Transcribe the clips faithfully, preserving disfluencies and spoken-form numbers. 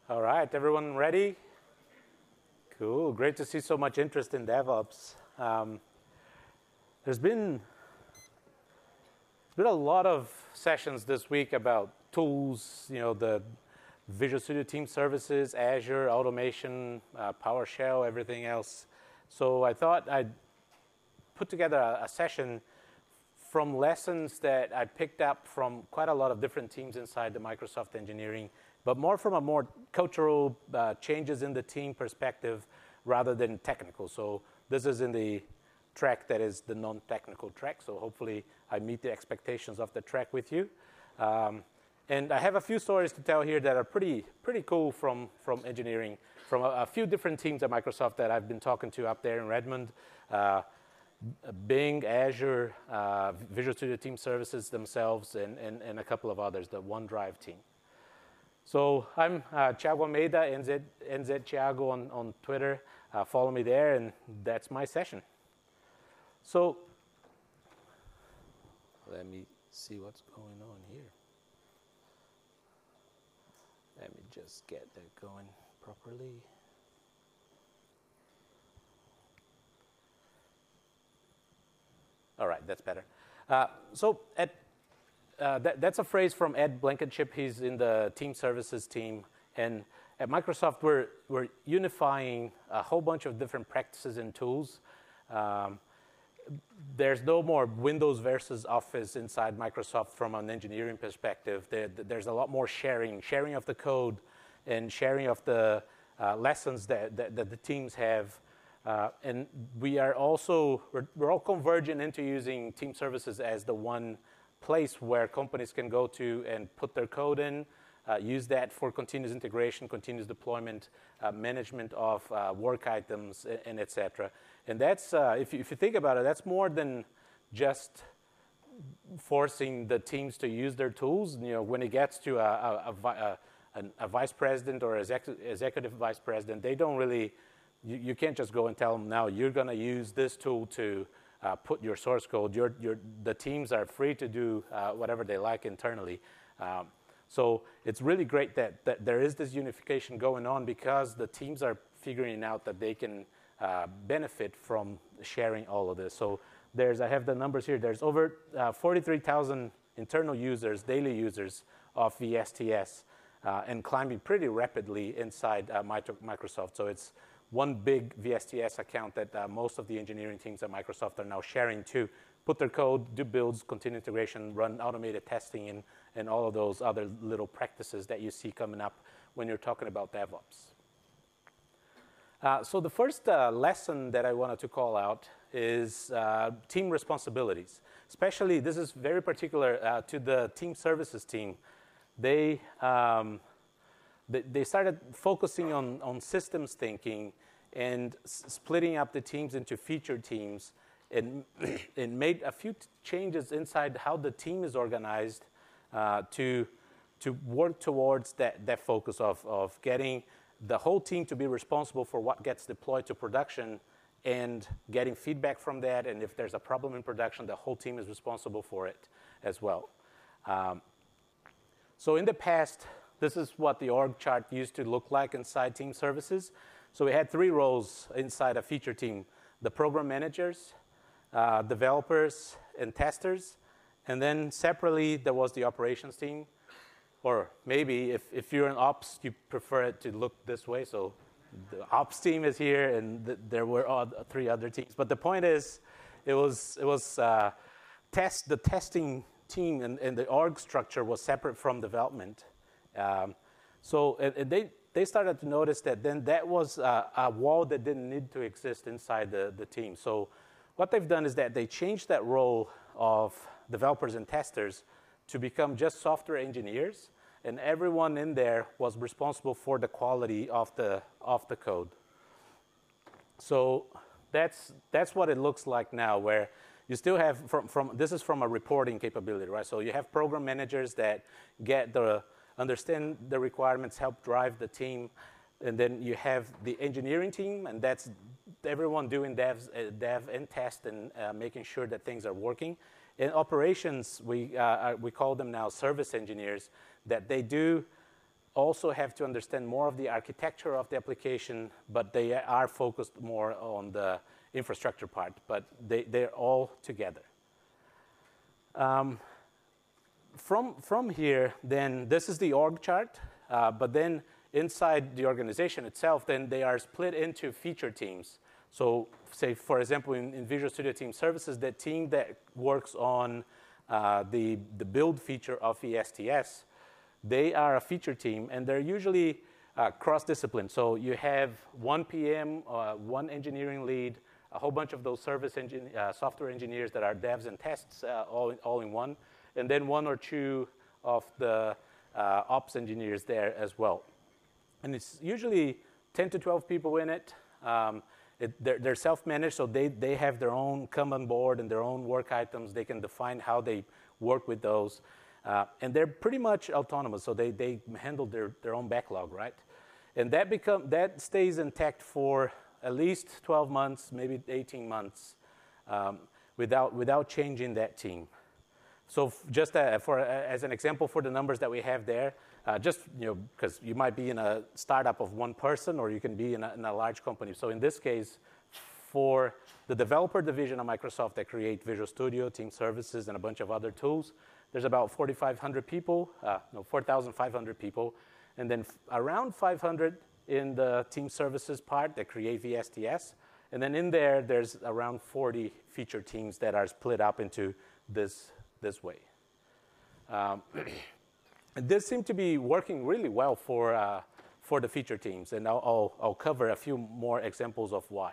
All right, everyone ready? Cool, great to see so much interest in DevOps. Um, there's been, there's been a lot of sessions this week about tools, you know, the Visual Studio Team Services, Azure, automation, uh, PowerShell, everything else. So I thought I'd put together a, a session from lessons that I picked up from quite a lot of different teams inside the Microsoft engineering, but more from a more cultural uh, changes in the team perspective rather than technical. So this is in the track that is the non-technical track. So hopefully I meet the expectations of the track with you. Um, and I have a few stories to tell here that are pretty pretty cool from, from engineering, from a, a few different teams at Microsoft that I've been talking to up there in Redmond. Uh, Bing, Azure, uh, Visual Studio Team Services themselves, and, and, and a couple of others, the OneDrive team. So I'm uh, Thiago Almeida, N Z, N Z Thiago on, on Twitter. Uh, follow me there, and that's my session. So let me see what's going on here. Let me just get that going properly. All right, that's better. Uh, so at Uh, that, that's a phrase from Ed Blankenship. He's in the team services team. And at Microsoft, we're, we're unifying a whole bunch of different practices and tools. Um, there's no more Windows versus Office inside Microsoft from an engineering perspective. There, there's a lot more sharing, sharing of the code and sharing of the uh, lessons that, that, that the teams have. Uh, and we are also, we're, we're all converging into using team services as the one place where companies can go to and put their code in, uh, use that for continuous integration, continuous deployment, uh, management of uh, work items, and, and et cetera. And that's, uh, if, you, if you think about it, that's more than just forcing the teams to use their tools. You know, when it gets to a, a, a, a, a vice president or exec, executive vice president, they don't really, you, you can't just go and tell them, now you're going to use this tool to Uh, put your source code. Your, your, the teams are free to do uh, whatever they like internally. Um, so it's really great that, that there is this unification going on because the teams are figuring out that they can uh, benefit from sharing all of this. So there's, I have the numbers here. There's over uh, forty-three thousand internal users, daily users of V S T S, uh, and climbing pretty rapidly inside uh, Microsoft. So it's one big V S T S account that uh, most of the engineering teams at Microsoft are now sharing to put their code, do builds, continue integration, run automated testing, and, and all of those other little practices that you see coming up when you're talking about DevOps. Uh, so the first uh, lesson that I wanted to call out is uh, team responsibilities. Especially, this is very particular uh, to the team services team. They, um, they started focusing on, on systems thinking and s splitting up the teams into feature teams and, and made a few changes inside how the team is organized uh, to, to work towards that, that focus of, of getting the whole team to be responsible for what gets deployed to production and getting feedback from that. And if there's a problem in production, the whole team is responsible for it as well. Um, so in the past, this is what the org chart used to look like inside team services. So we had three roles inside a feature team: the program managers, uh, developers, and testers. And then separately, there was the operations team. Or maybe if, if you're in ops, you prefer it to look this way. So the ops team is here, and th there were all, three other teams. But the point is, it was, it was uh, test, the testing team and, and the org structure was separate from development. Um, so and, and they, they started to notice that then that was uh, a wall that didn't need to exist inside the, the team. So what they've done is that they changed that role of developers and testers to become just software engineers, and everyone in there was responsible for the quality of the, of the code. So that's, that's what it looks like now, where you still have, from, from, this is from a reporting capability, right? So you have program managers that get the, understand the requirements, help drive the team, and then you have the engineering team, and that's everyone doing devs, uh, dev and test and uh, making sure that things are working. In operations, we, uh, we call them now service engineers, that they do also have to understand more of the architecture of the application, but they are focused more on the infrastructure part, but they, they're all together. Um, from, from here, then this is the org chart, uh, but then inside the organization itself, then they are split into feature teams. So say, for example, in, in Visual Studio Team Services, the team that works on uh, the, the build feature of V S T S, they are a feature team, and they're usually uh, cross-discipline. So you have one P M, uh, one engineering lead, a whole bunch of those service engin uh, software engineers that are devs and tests uh, all, in, all in one, and then one or two of the uh, ops engineers there as well. And it's usually ten to twelve people in it. Um, it they're, they're self-managed, so they, they have their own Kanban board and their own work items. They can define how they work with those. Uh, and they're pretty much autonomous, so they, they handle their, their own backlog, right? And that, become, that stays intact for at least twelve months, maybe eighteen months, um, without, without changing that team. So just uh, for, uh, as an example for the numbers that we have there, uh, just, you know, because you might be in a startup of one person, or you can be in a, in a large company. So in this case, for the developer division of Microsoft that create Visual Studio, Team Services, and a bunch of other tools, there's about forty-five hundred people, uh, no, four thousand five hundred people, and then around five hundred in the Team Services part that create V S T S. And then in there, there's around forty feature teams that are split up into this, this way. Um, this seemed to be working really well for, uh, for the feature teams, and I'll, I'll, I'll cover a few more examples of why.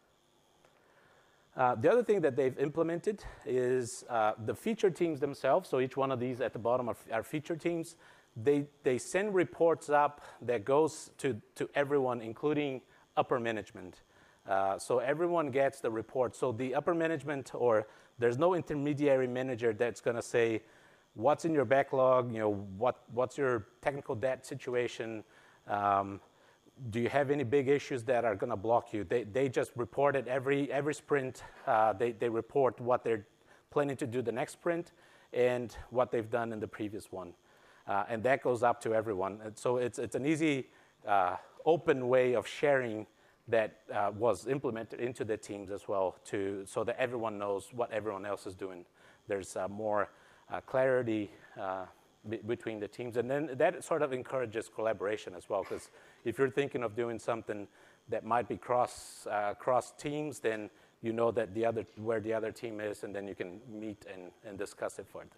Uh, the other thing that they've implemented is uh, the feature teams themselves. So each one of these at the bottom are, are feature teams. They, they send reports up that goes to, to everyone, including upper management. Uh, so everyone gets the report. So the upper management, or there's no intermediary manager that's going to say, what's in your backlog, you know, what, what's your technical debt situation, um, do you have any big issues that are going to block you? They, they just report it every, every sprint. Uh, they, they report what they're planning to do the next sprint and what they've done in the previous one. Uh, and that goes up to everyone. And so it's, it's an easy, uh, open way of sharing that uh, was implemented into the teams as well, to, so that everyone knows what everyone else is doing. There's uh, more uh, clarity uh, be between the teams. And then that sort of encourages collaboration as well, because if you're thinking of doing something that might be cross, uh, cross teams, then you know that the other, where the other team is, and then you can meet and, and discuss it further.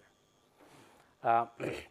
Uh,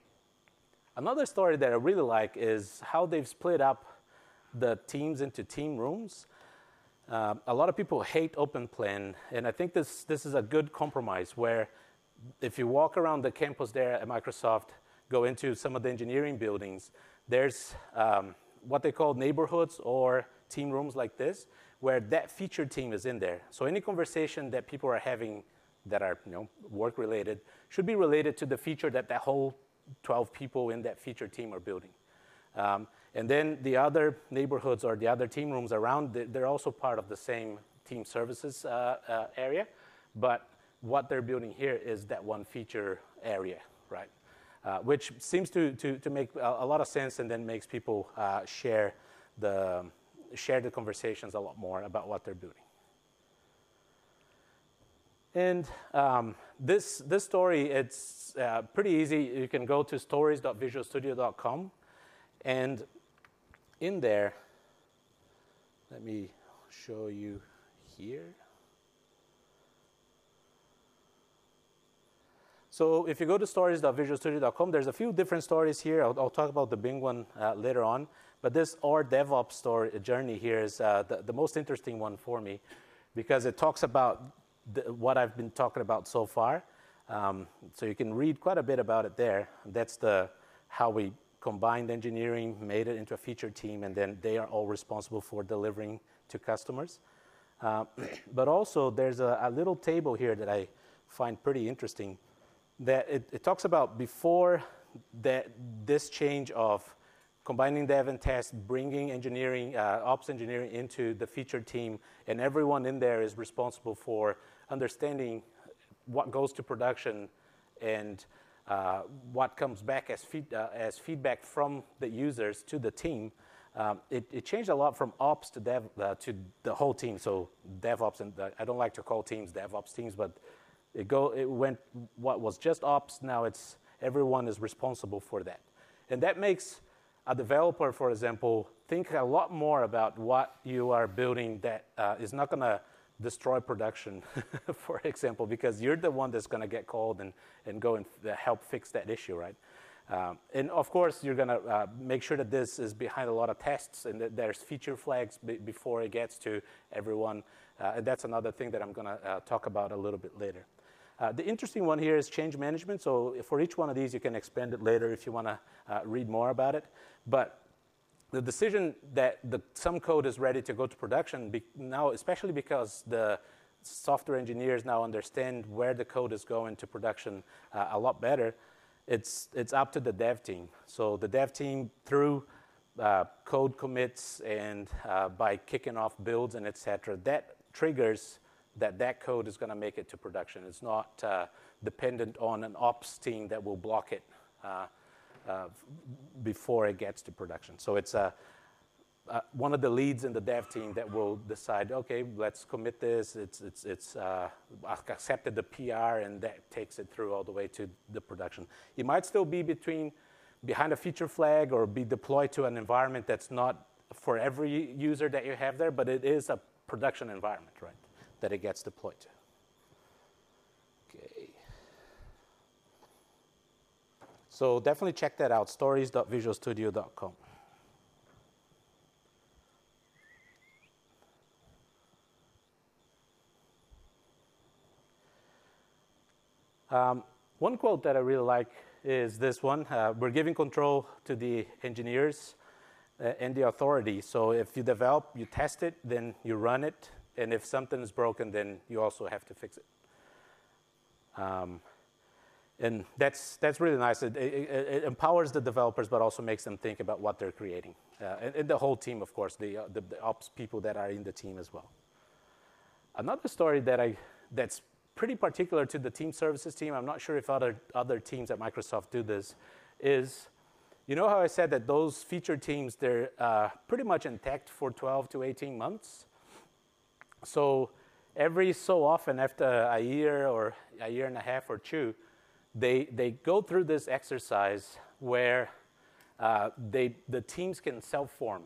another story that I really like is how they've split up the teams into team rooms. Uh, a lot of people hate open plan, and I think this, this is a good compromise where if you walk around the campus there at Microsoft, go into some of the engineering buildings, there's um, what they call neighborhoods or team rooms like this, where that feature team is in there. So any conversation that people are having that are, you know, work-related should be related to the feature that that whole twelve people in that feature team are building. Um, and then the other neighborhoods or the other team rooms around, they're also part of the same team services uh, uh, area, but what they're building here is that one feature area, right? Uh, which seems to, to, to make a, a lot of sense, and then makes people uh, share, the, share the conversations a lot more about what they're building. And um, this, this story, it's uh, pretty easy. You can go to stories dot visual studio dot com, and in there, let me show you here. So if you go to stories dot visual studio dot com, there's a few different stories here. I'll, I'll talk about the Bing one uh, later on. But this Our DevOps story journey here is uh, the, the most interesting one for me, because it talks about the, what I've been talking about so far. Um, so you can read quite a bit about it there. That's the how we combined engineering, made it into a feature team, and then they are all responsible for delivering to customers. Uh, but also, there's a, a little table here that I find pretty interesting, that it, it talks about before that this change of combining dev and test, bringing engineering, uh, ops engineering into the feature team, and everyone in there is responsible for understanding what goes to production and uh, what comes back as, feed, uh, as feedback from the users to the team, um, it, it changed a lot from ops to dev uh, to the whole team. So DevOps, and the, I don't like to call teams DevOps teams, but it go it went what was just ops. Now it's everyone is responsible for that, and that makes a developer, for example, think a lot more about what you are building that uh, is not going to destroy production, for example, because you're the one that's going to get called and, and go and help fix that issue, right? Um, and of course, you're going to uh, make sure that this is behind a lot of tests and that there's feature flags b before it gets to everyone. Uh, and that's another thing that I'm going to uh, talk about a little bit later. Uh, the interesting one here is change management. So for each one of these, you can expand it later if you want to uh, read more about it. But the decision that the, some code is ready to go to production be, now, especially because the software engineers now understand where the code is going to production uh, a lot better, it's, it's up to the dev team. So the dev team, through uh, code commits and uh, by kicking off builds and et cetera, that triggers that that code is going to make it to production. It's not uh, dependent on an ops team that will block it uh, uh, before it gets to production. So it's uh, uh, one of the leads in the dev team that will decide, okay, let's commit this. It's, it's, it's uh, accepted the P R, and that takes it through all the way to the production. It might still be between behind a feature flag or be deployed to an environment that's not for every user that you have there, but it is a production environment, right, that it gets deployed to. Okay. So definitely check that out, stories dot visual studio dot com. Um, one quote that I really like is this one. Uh, we're giving control to the engineers uh, and the authority. So if you develop, you test it, then you run it. And if something is broken, then you also have to fix it. Um, and that's, that's really nice. It, it, it empowers the developers, but also makes them think about what they're creating. Uh, and, and the whole team, of course, the, uh, the, the ops people that are in the team as well. Another story that I, that's pretty particular to the team services team, I'm not sure if other, other teams at Microsoft do this, is, you know how I said that those feature teams, they're uh, pretty much intact for twelve to eighteen months? So every so often, after a year or a year and a half or two, they, they go through this exercise where uh, they, the teams can self-form.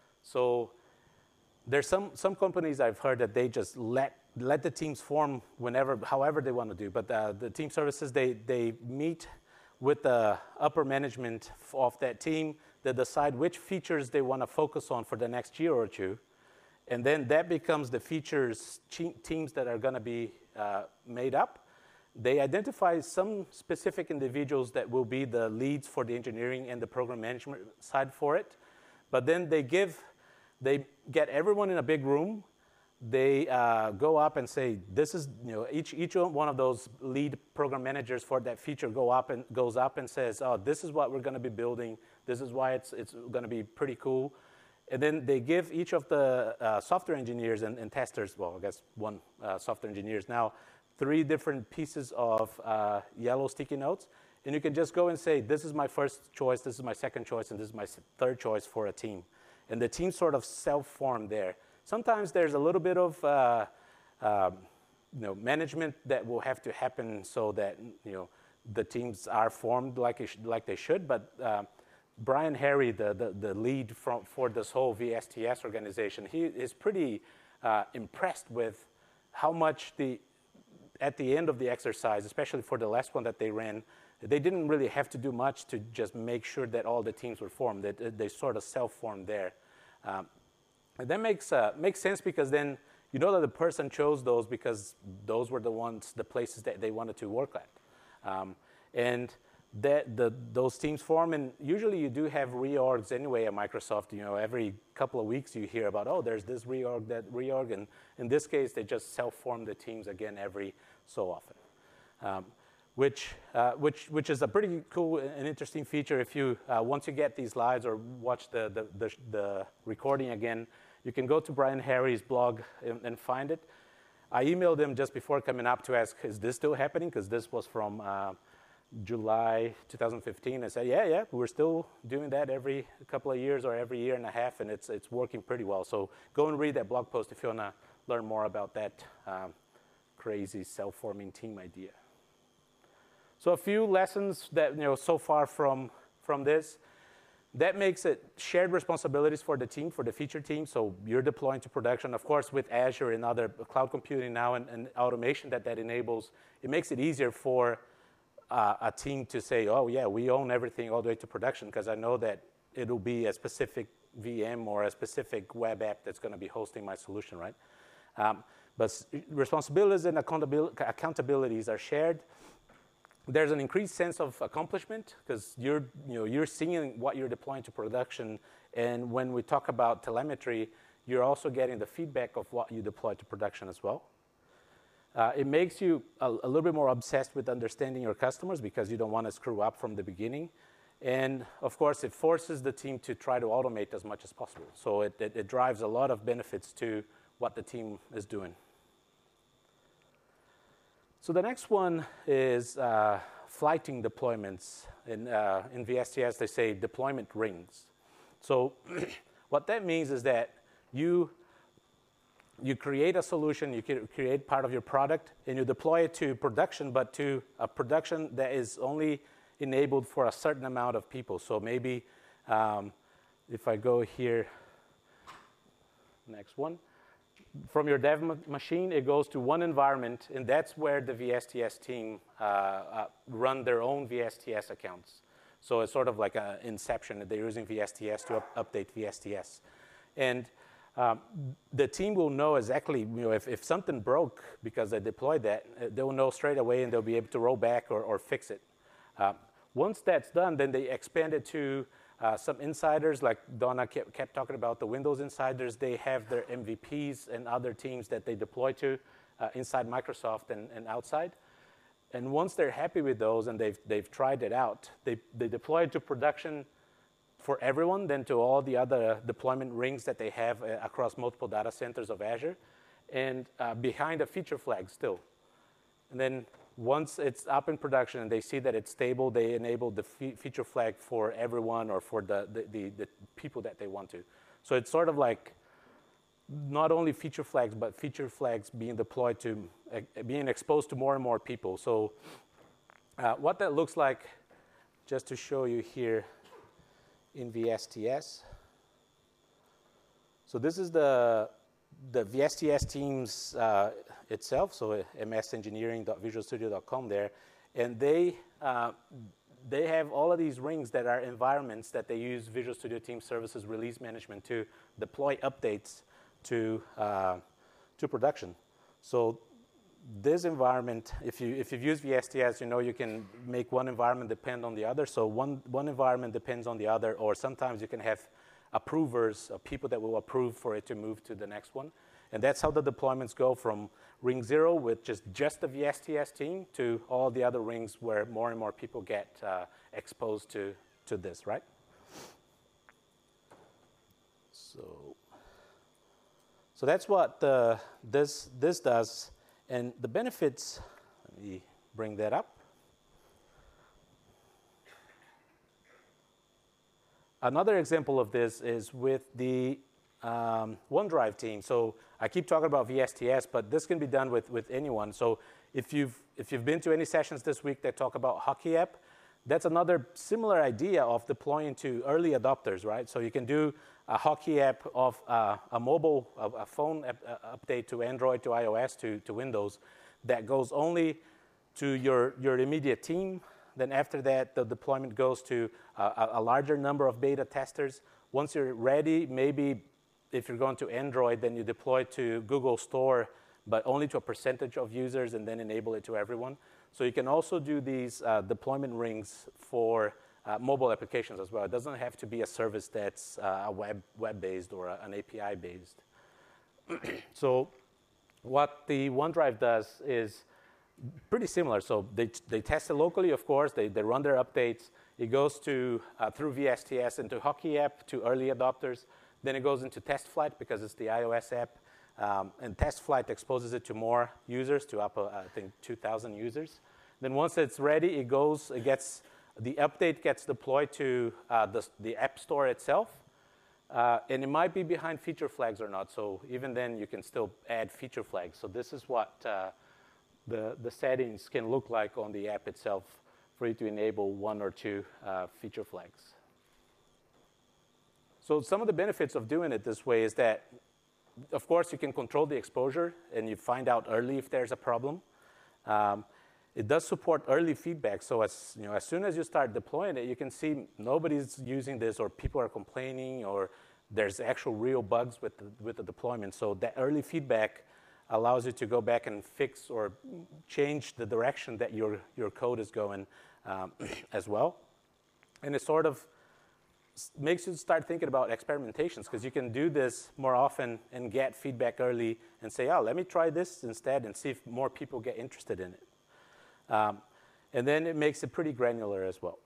So there's some, some companies I've heard that they just let, let the teams form whenever, however they want to do. But uh, the team services, they, they meet with the upper management of that team. They decide which features they want to focus on for the next year or two. And then that becomes the features teams that are going to be uh, made up. They identify some specific individuals that will be the leads for the engineering and the program management side for it. But then they give, they get everyone in a big room. They uh, go up and say, this is, you know, each, each one of those lead program managers for that feature go up and goes up and says, oh, this is what we're going to be building. This is why it's, it's going to be pretty cool. And then they give each of the uh, software engineers and, and testers, well, I guess one uh, software engineers now, three different pieces of uh, yellow sticky notes. And you can just go and say, this is my first choice, this is my second choice, and this is my third choice for a team. And the team sort of self-form there. Sometimes there's a little bit of uh, uh, you know, management that will have to happen so that, you know, the teams are formed like, it sh like they should, but uh, Brian Harry, the, the, the lead from, for this whole V S T S organization, he is pretty uh, impressed with how much the, at the end of the exercise, especially for the last one that they ran, they didn't really have to do much to just make sure that all the teams were formed. They, they sort of self-formed there. Um, and that makes, uh, makes sense because then you know that the person chose those because those were the ones, the places that they wanted to work at. Um, and That the, those teams form, and usually you do have reorgs anyway at Microsoft. You know, every couple of weeks you hear about, oh, there's this reorg, that reorg, and in this case they just self-form the teams again every so often, um, which uh, which which is a pretty cool and interesting feature. If you uh, once you get these slides or watch the the, the the recording again, you can go to Brian Harry's blog and, and find it. I emailed him just before coming up to ask, is this still happening? Because this was from Uh, July two thousand fifteen and said, yeah, yeah, we're still doing that every couple of years or every year and a half, and it's, it's working pretty well. So go and read that blog post if you want to learn more about that um, crazy self-forming team idea. So a few lessons that, you know, so far from, from this. That makes it shared responsibilities for the team, for the feature team. So you're deploying to production. Of course, with Azure and other cloud computing now and, and automation that that enables, it makes it easier for uh, a team to say, oh, yeah, we own everything all the way to production, because I know that it'll be a specific V M or a specific web app that's going to be hosting my solution, right? Um, but responsibilities and accountabilities are shared. There's an increased sense of accomplishment because you're, you know, you're seeing what you're deploying to production. And when we talk about telemetry, you're also getting the feedback of what you deploy to production as well. Uh, it makes you a, a little bit more obsessed with understanding your customers because you don't want to screw up from the beginning. And of course, it forces the team to try to automate as much as possible. So it, it, it drives a lot of benefits to what the team is doing. So the next one is uh, flighting deployments. In, uh, in V S T S, they say deployment rings. So what that means is that you, you create a solution, you create part of your product, and you deploy it to production, but to a production that is only enabled for a certain amount of people. So maybe um, if I go here, next one. From your dev ma machine, it goes to one environment, and that's where the V S T S team uh, uh, run their own V S T S accounts. So it's sort of like an inception. They're using V S T S to up update V S T S. And um, the team will know exactly, you know, if, if something broke because they deployed that, they'll know straight away, and they'll be able to roll back or, or fix it. Uh, once that's done, then they expand it to Uh, some insiders, like Donna kept, kept talking about the Windows insiders. They have their M V Ps and other teams that they deploy to uh, inside Microsoft and, and outside. And once they're happy with those and they've, they've tried it out, they, they deploy it to production for everyone, then to all the other deployment rings that they have uh, across multiple data centers of Azure, and uh, behind a feature flag still. And then once it's up in production and they see that it's stable, they enable the fe feature flag for everyone or for the, the, the, the people that they want to. So it's sort of like not only feature flags, but feature flags being deployed to, uh, being exposed to more and more people. So uh, what that looks like, just to show you here in V S T S. So this is the, the V S T S teams uh, itself, so m s engineering dot visual studio dot com there, and they uh, they have all of these rings that are environments that they use Visual Studio Team Services Release Management to deploy updates to uh, to production. So this environment, if you if you've used V S T S, you know you can make one environment depend on the other. So one one environment depends on the other, or sometimes you can have approvers, or people that will approve for it to move to the next one. And that's how the deployments go from ring zero with just, just the V S T S team to all the other rings where more and more people get uh, exposed to, to this, right? So, so that's what the, this, this does. And the benefits, let me bring that up. Another example of this is with the um, OneDrive team. So I keep talking about V S T S, but this can be done with, with anyone. So if you've, if you've been to any sessions this week that talk about Hockey App, that's another similar idea of deploying to early adopters, right? So you can do a Hockey App of uh, a mobile, a, a phone app, uh, update to Android, to iOS, to, to Windows that goes only to your, your immediate team. Then after that, the deployment goes to a, a larger number of beta testers. Once you're ready, maybe if you're going to Android, then you deploy to Google Store, but only to a percentage of users, and then enable it to everyone. So you can also do these uh, deployment rings for uh, mobile applications as well. It doesn't have to be a service that's uh, a web, web-based or a, an A P I-based. So what the OneDrive does is pretty similar. So they, they test it locally, of course. They, they run their updates. It goes to, uh, through V S T S into Hockey App to early adopters. Then it goes into TestFlight because it's the iOS app. Um, and TestFlight exposes it to more users, to up, uh, I think, two thousand users. Then once it's ready, it goes, it gets, the update gets deployed to uh, the, the App Store itself. Uh, and it might be behind feature flags or not. So even then, you can still add feature flags. So this is what uh, the, the settings can look like on the app itself for you to enable one or two uh, feature flags. So some of the benefits of doing it this way is that, of course, you can control the exposure, and you find out early if there's a problem. Um, it does support early feedback. So as, you know, as soon as you start deploying it, you can see nobody's using this, or people are complaining, or there's actual real bugs with the, with the deployment. So that early feedback allows you to go back and fix or change the direction that your, your code is going um, as well. And it sort of makes you start thinking about experimentations, because you can do this more often and get feedback early and say, oh, let me try this instead and see if more people get interested in it. Um, and then it makes it pretty granular as well.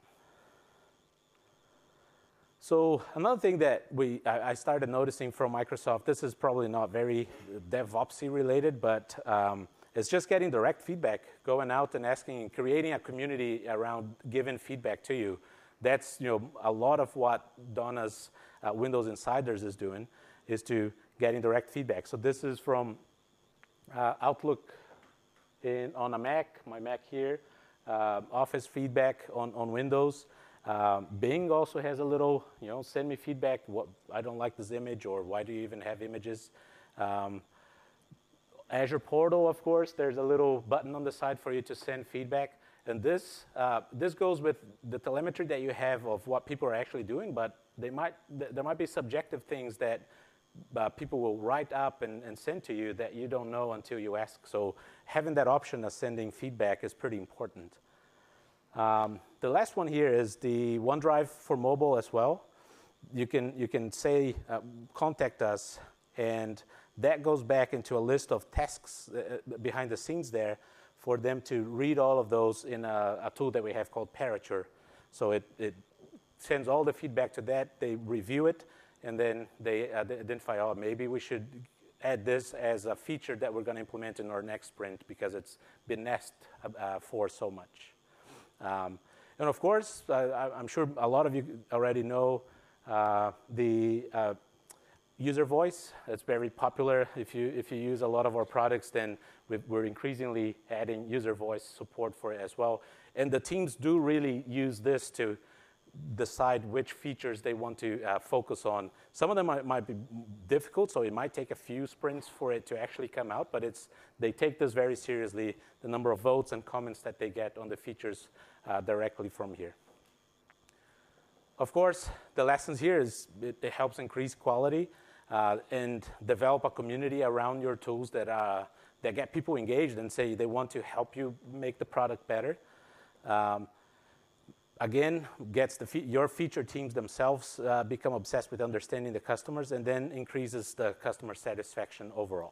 So another thing that we, I, I started noticing from Microsoft, this is probably not very DevOpsy related, but um, it's just getting direct feedback, going out and asking, creating a community around giving feedback to you. That's, you know, a lot of what Donna's uh, Windows Insiders is doing, is to getting direct feedback. So this is from uh, Outlook in, on a Mac, my Mac here, uh, Office feedback on, on Windows. Um, Bing also has a little, you know, send me feedback, what, I don't like this image, or why do you even have images? Um, Azure Portal, of course, there's a little button on the side for you to send feedback. And this, uh, this goes with the telemetry that you have of what people are actually doing, but they might, th there might be subjective things that uh, people will write up and, and send to you that you don't know until you ask. So having that option of sending feedback is pretty important. Um, the last one here is the OneDrive for mobile as well. You can, you can say, uh, contact us, and that goes back into a list of tasks uh, behind the scenes there, for them to read all of those in a, a tool that we have called Parature. So it, it sends all the feedback to that, they review it, and then they uh, identify, oh, maybe we should add this as a feature that we're going to implement in our next sprint because it's been asked uh, for so much. Um, and of course, uh, I'm sure a lot of you already know uh, the uh, user voice. It's very popular. If you, if you use a lot of our products, then we're increasingly adding user voice support for it as well. And the teams do really use this to decide which features they want to uh, focus on. Some of them might, might be difficult, so it might take a few sprints for it to actually come out, but it's, they take this very seriously, the number of votes and comments that they get on the features uh, directly from here. Of course, the lessons here is it, it helps increase quality uh, and develop a community around your tools that uh, that get people engaged and say they want to help you make the product better. Um, again, gets the fe your feature teams themselves uh, become obsessed with understanding the customers, and then increases the customer satisfaction overall.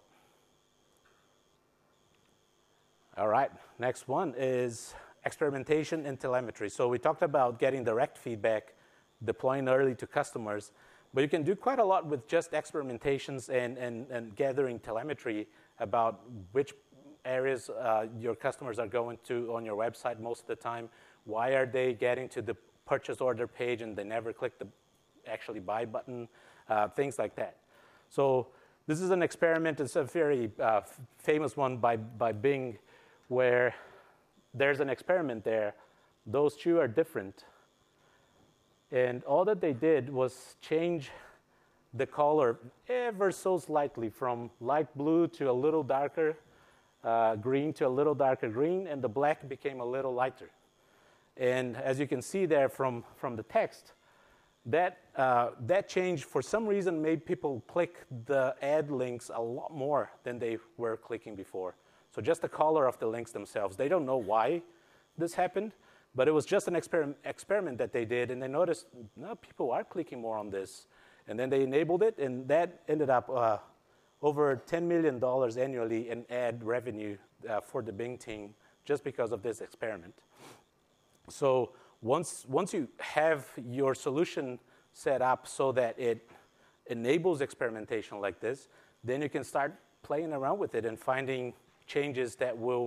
All right, next one is experimentation and telemetry. So we talked about getting direct feedback, deploying early to customers, but you can do quite a lot with just experimentations and, and, and gathering telemetry about which areas uh, your customers are going to on your website most of the time. Why are they getting to the purchase order page and they never click the actually buy button, uh, things like that. So this is an experiment. It's a very uh, famous one by, by Bing, where there's an experiment there. Those two are different. And all that they did was change the color ever so slightly from light blue to a little darker uh, green to a little darker green, and the black became a little lighter. And as you can see there from, from the text, that, uh, that change for some reason made people click the ad links a lot more than they were clicking before. So just the color of the links themselves. They don't know why this happened, but it was just an exper experiment that they did, and they noticed, no, people are clicking more on this. And then they enabled it, and that ended up uh, over ten million dollars annually in ad revenue uh, for the Bing team just because of this experiment. So once, once you have your solution set up so that it enables experimentation like this, then you can start playing around with it and finding changes that will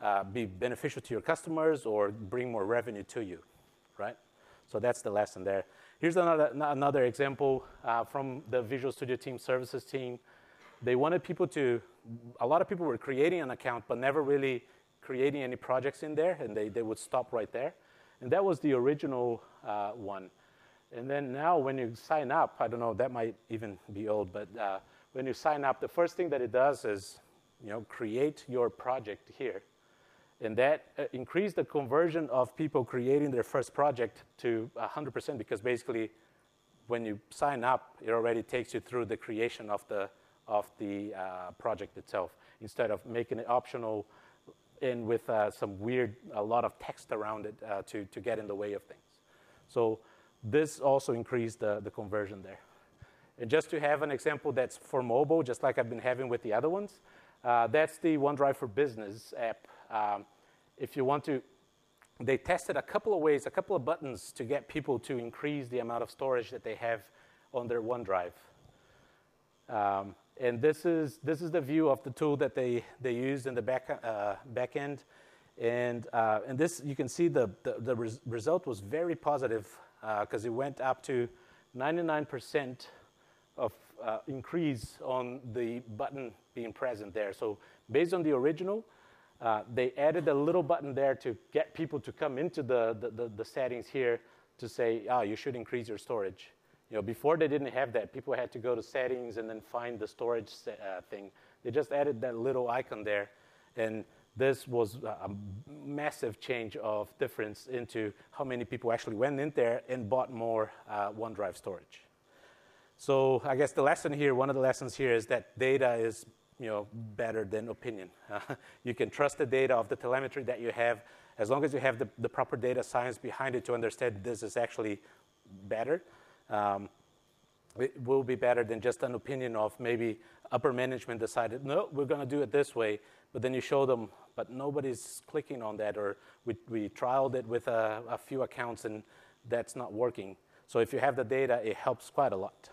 uh, be beneficial to your customers or bring more revenue to you, right? So that's the lesson there. Here's another, another example uh, from the Visual Studio Team Services team. They wanted people to, a lot of people were creating an account, but never really creating any projects in there, and they, they would stop right there. And that was the original uh, one. And then now when you sign up, I don't know, that might even be old, but uh, when you sign up, the first thing that it does is, you know, create your project here. And that uh, increased the conversion of people creating their first project to one hundred percent, because basically when you sign up, it already takes you through the creation of the, of the uh, project itself, instead of making it optional and with uh, some weird, a lot of text around it uh, to, to get in the way of things. So this also increased the, the conversion there. And just to have an example that's for mobile, just like I've been having with the other ones, uh, that's the OneDrive for Business app. Um, if you want to, they tested a couple of ways, a couple of buttons to get people to increase the amount of storage that they have on their OneDrive. Um, and this is, this is the view of the tool that they, they used in the back, uh, back end. And, uh, and this, you can see the, the, the res result was very positive, because uh, it went up to ninety-nine percent of uh, increase on the button being present there. So based on the original, uh, they added a little button there to get people to come into the, the, the, the settings here to say, oh, you should increase your storage. You know, before they didn't have that. People had to go to settings and then find the storage uh, thing. They just added that little icon there, and this was a massive change of difference into how many people actually went in there and bought more uh, OneDrive storage. So I guess the lesson here, one of the lessons here is that data is, you know, better than opinion. Uh, you can trust the data of the telemetry that you have, as long as you have the, the proper data science behind it to understand this is actually better. Um, it will be better than just an opinion of maybe upper management decided, no, we're going to do it this way. But then you show them, but nobody's clicking on that, or we, we trialed it with a, a few accounts and that's not working. So if you have the data, it helps quite a lot.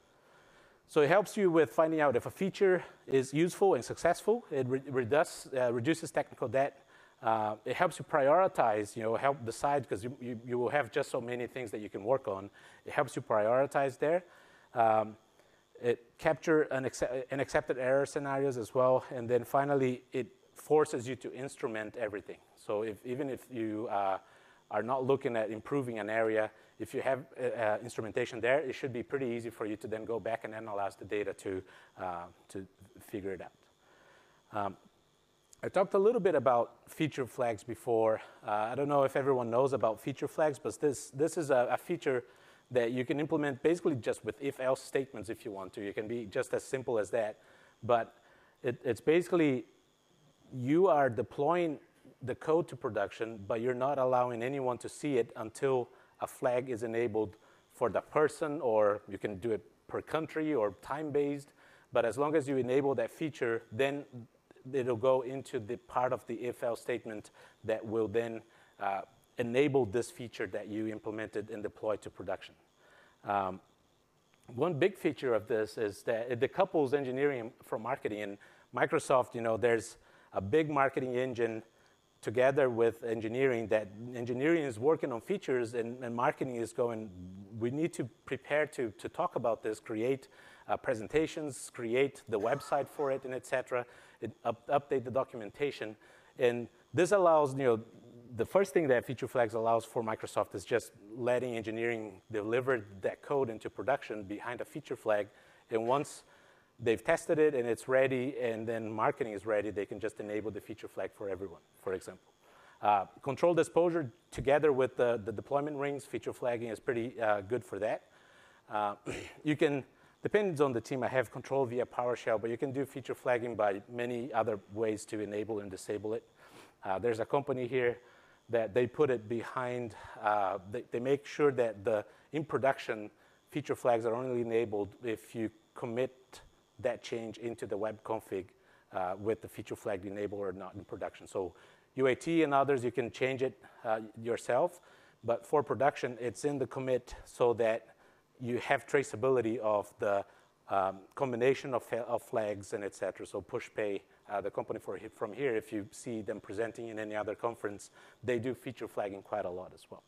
So it helps you with finding out if a feature is useful and successful. It re reduce, uh, reduces technical debt. Uh, it helps you prioritize, you know, help decide, because you, you, you will have just so many things that you can work on. It helps you prioritize there. Um, It captures an, accept, an accepted error scenarios as well. And then finally, it forces you to instrument everything. So if, even if you uh, are not looking at improving an area, if you have uh, instrumentation there, it should be pretty easy for you to then go back and analyze the data to, uh, to figure it out. Um, I talked a little bit about feature flags before. Uh, I don't know if everyone knows about feature flags, but this, this is a, a feature that you can implement basically just with if-else statements if you want to. You can be just as simple as that. But it, it's basically you are deploying the code to production, but you're not allowing anyone to see it until a flag is enabled for the person, or you can do it per country or time-based. But as long as you enable that feature, then it'll go into the part of the if-else statement that will then uh, enable this feature that you implemented and deployed to production. Um, one big feature of this is that it decouples engineering from marketing. And Microsoft, you know, there's a big marketing engine together with engineering, that engineering is working on features and, and marketing is going, we need to prepare to, to talk about this, create uh, presentations, create the website for it, and et cetera, it up, update the documentation. And this allows, you know, the first thing that feature flags allows for Microsoft is just letting engineering deliver that code into production behind a feature flag. And once they've tested it and it's ready, and then marketing is ready, they can just enable the feature flag for everyone, for example. Uh, controlled exposure together with the, the deployment rings, feature flagging is pretty uh, good for that. Uh, you can, depends on the team, I have control via PowerShell, but you can do feature flagging by many other ways to enable and disable it. Uh, there's a company here that they put it behind, uh, they, they make sure that the in production feature flags are only enabled if you commit that change into the web config uh, with the feature flag enabled or not in production. So U A T and others, you can change it uh, yourself, but for production, it's in the commit so that you have traceability of the um, combination of, of flags and et cetera. So push pay uh, the company for, from here, if you see them presenting in any other conference, they do feature flagging quite a lot as well.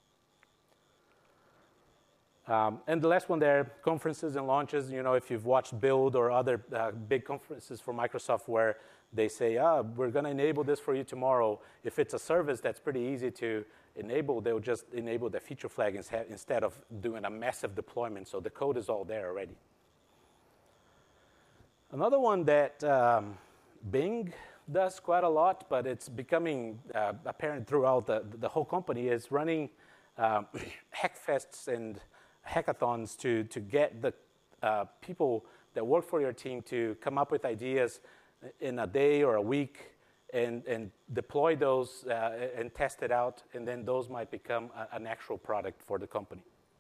Um, and the last one there, conferences and launches. You know, if you've watched Build or other uh, big conferences for Microsoft where they say, ah, we're going to enable this for you tomorrow. If it's a service that's pretty easy to enable, they'll just enable the feature flag instead of doing a massive deployment. So the code is all there already. Another one that um, Bing does quite a lot, but it's becoming uh, apparent throughout the, the whole company, is running um, hackfests and hackathons to, to get the uh, people that work for your team to come up with ideas in a day or a week and, and deploy those uh, and test it out, and then those might become a, an actual product for the company.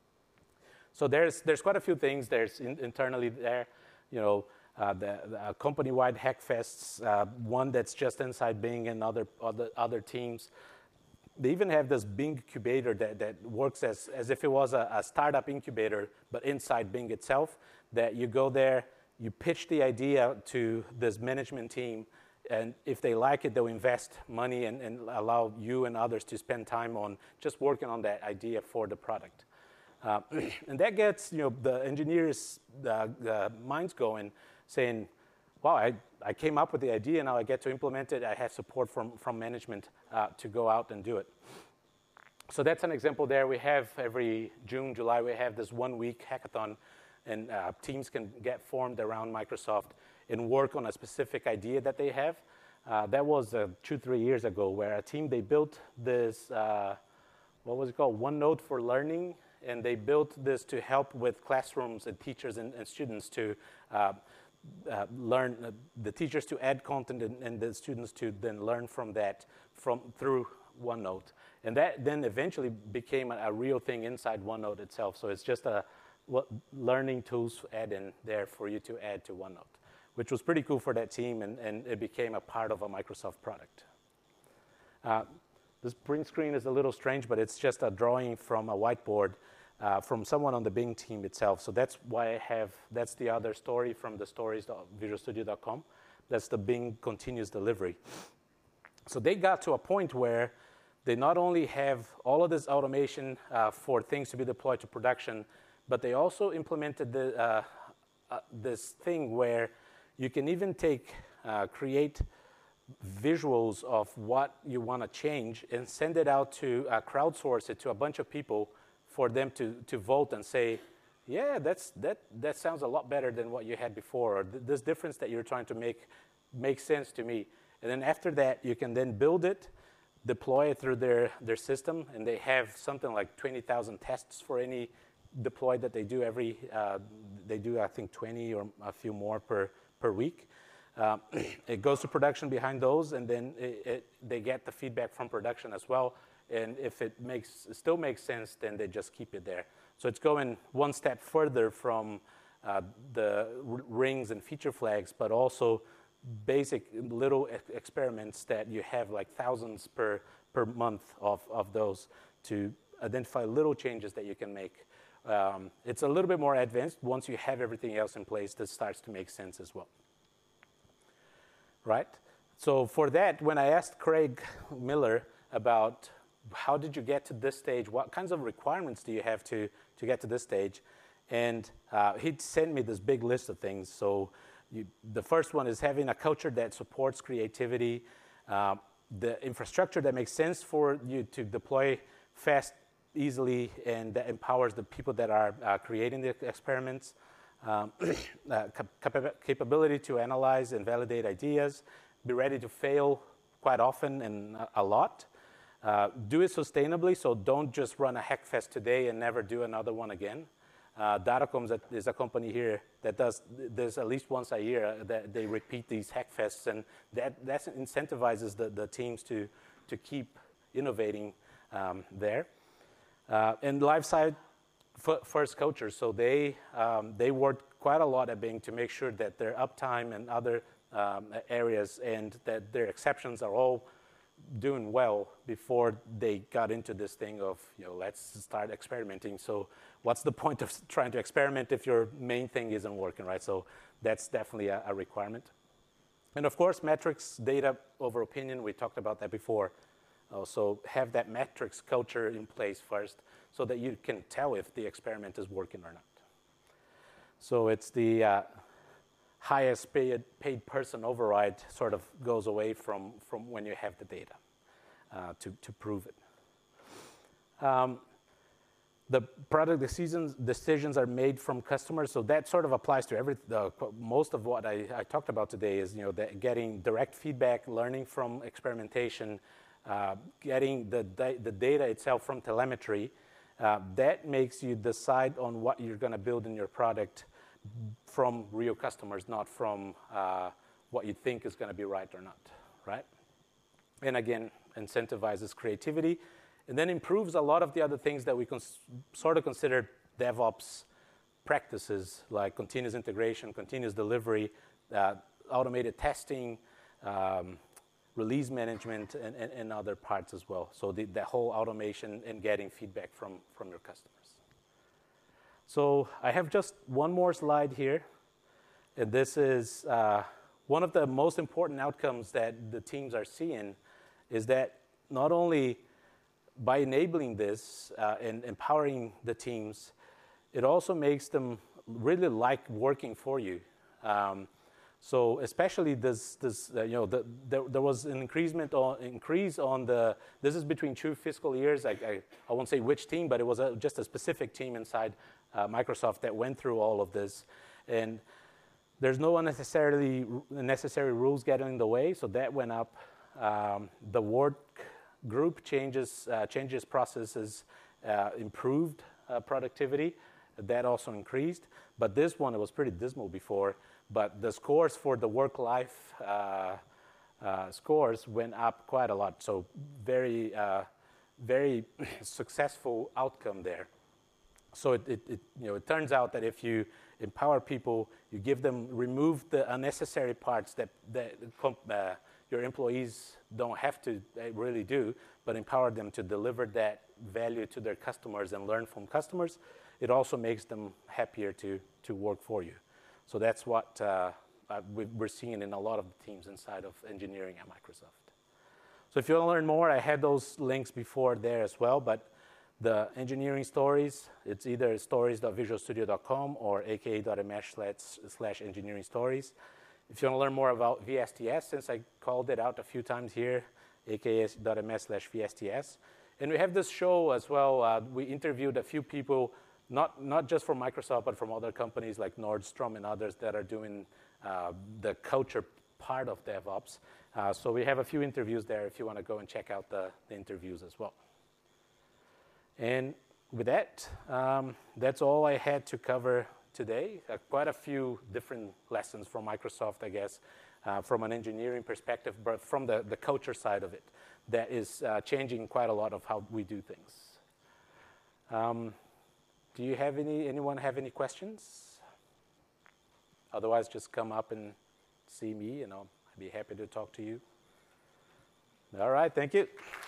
So there's, there's quite a few things. There's in, internally there, you know, uh, the, the uh, company-wide hackfests, uh, one that's just inside Bing and other, other, other teams. They even have this Bing incubator that, that works as, as if it was a, a startup incubator, but inside Bing itself, that you go there, you pitch the idea to this management team, and if they like it, they'll invest money and, and allow you and others to spend time on just working on that idea for the product. Uh, and that gets, you know, the engineers' uh, uh, minds going, saying, wow, I, I came up with the idea, now I get to implement it. I have support from, from management uh, to go out and do it. So that's an example there. We have every June, July, we have this one-week hackathon, and uh, teams can get formed around Microsoft and work on a specific idea that they have. Uh, that was uh, two, three years ago, where a team, they built this, uh, what was it called, OneNote for Learning, and they built this to help with classrooms and teachers and, and students to uh, Uh, learn uh, the teachers to add content and, and the students to then learn from that from through OneNote, and that then eventually became a, a real thing inside OneNote itself. So it's just a what, learning tools add in there for you to add to OneNote, which was pretty cool for that team, and, and it became a part of a Microsoft product. Uh, this print screen is a little strange, but it's just a drawing from a whiteboard. Uh, from someone on the Bing team itself. So that's why I have, that's the other story from the stories dot visual studio dot com. That's the Bing continuous delivery. So they got to a point where they not only have all of this automation uh, for things to be deployed to production, but they also implemented the, uh, uh, this thing where you can even take, uh, create visuals of what you want to change and send it out to uh, crowdsource it to a bunch of people for them to, to vote and say, yeah, that's, that, that sounds a lot better than what you had before, or th this difference that you're trying to make makes sense to me. And then after that, you can then build it, deploy it through their, their system, and they have something like twenty thousand tests for any deploy that they do every, uh, they do, I think, twenty or a few more per, per week. Uh, it goes to production behind those, and then it, it, they get the feedback from production as well. And if it makes, still makes sense, then they just keep it there. So it's going one step further from uh, the r rings and feature flags, but also basic little e experiments that you have like thousands per, per month of, of those to identify little changes that you can make. Um, it's a little bit more advanced. Once you have everything else in place, this starts to make sense as well. Right? So for that, when I asked Craig Miller about how did you get to this stage? What kinds of requirements do you have to, to get to this stage? And uh, he sent me this big list of things. So you, the first one is having a culture that supports creativity, uh, the infrastructure that makes sense for you to deploy fast, easily, and that empowers the people that are uh, creating the experiments, um, uh, cap capability to analyze and validate ideas, be ready to fail quite often and a, a lot. Uh, do it sustainably, so don't just run a hackfest today and never do another one again. Uh, Datacom is a company here that does this at least once a year. Uh, that they repeat these hackfests, and that, that incentivizes the, the teams to, to keep innovating um, there. Uh, and LiveSide first culture, so they, um, they worked quite a lot at Bing to make sure that their uptime and other um, areas and that their exceptions are all doing well before they got into this thing of, you know, let's start experimenting. So what's the point of trying to experiment if your main thing isn't working, right? So that's definitely a, a requirement. And of course, metrics, data over opinion, we talked about that before. Also have that metrics culture in place first so that you can tell if the experiment is working or not. So it's the uh, highest paid, paid person override sort of goes away from, from when you have the data uh, to, to prove it. Um, the product decisions, decisions are made from customers, so that sort of applies to every, uh, most of what I, I talked about today is, you know, the, getting direct feedback, learning from experimentation, uh, getting the, the data itself from telemetry. Uh, that makes you decide on what you're going to build in your product from real customers, not from uh, what you think is going to be right or not, right? And again, incentivizes creativity, and then improves a lot of the other things that we cons- sort of consider DevOps practices, like continuous integration, continuous delivery, uh, automated testing, um, release management, and, and, and other parts as well. So the, the whole automation and getting feedback from, from your customers. So I have just one more slide here. And this is uh, one of the most important outcomes that the teams are seeing is that not only by enabling this uh, and empowering the teams, it also makes them really like working for you. Um, so especially this, this uh, you know, the, the, there was an increasement on, increase on the, this is between two fiscal years. I, I, I won't say which team, but it was a, just a specific team inside uh, Microsoft that went through all of this. And there's no unnecessarily necessary rules getting in the way, so that went up. Um, the work group changes, uh, changes processes, uh, improved uh, productivity. That also increased. But this one, it was pretty dismal before. But the scores for the work-life uh, uh, scores went up quite a lot. So very, uh, very successful outcome there. So it, it, it, you know, it turns out that if you empower people, you give them, remove the unnecessary parts that, that uh, your employees don't have to really do, but empower them to deliver that value to their customers and learn from customers, it also makes them happier to, to work for you. So that's what uh, uh, we're seeing in a lot of the teams inside of engineering at Microsoft. So if you want to learn more, I had those links before there as well, but the engineering stories, it's either stories dot visual studio dot com or aka dot m s slash engineering stories. If you want to learn more about V S T S, since I called it out a few times here, aka dot m s slash V S T S. And we have this show as well. Uh, we interviewed a few people, not, not just from Microsoft, but from other companies like Nordstrom and others that are doing uh, the culture part of DevOps. Uh, so we have a few interviews there if you want to go and check out the, the interviews as well. And with that, um, that's all I had to cover today. Uh, quite a few different lessons from Microsoft, I guess, uh, from an engineering perspective, but from the, the culture side of it, that is uh, changing quite a lot of how we do things. Um, do you have any, anyone have any questions? Otherwise, just come up and see me, and I'll be happy to talk to you. All right, thank you.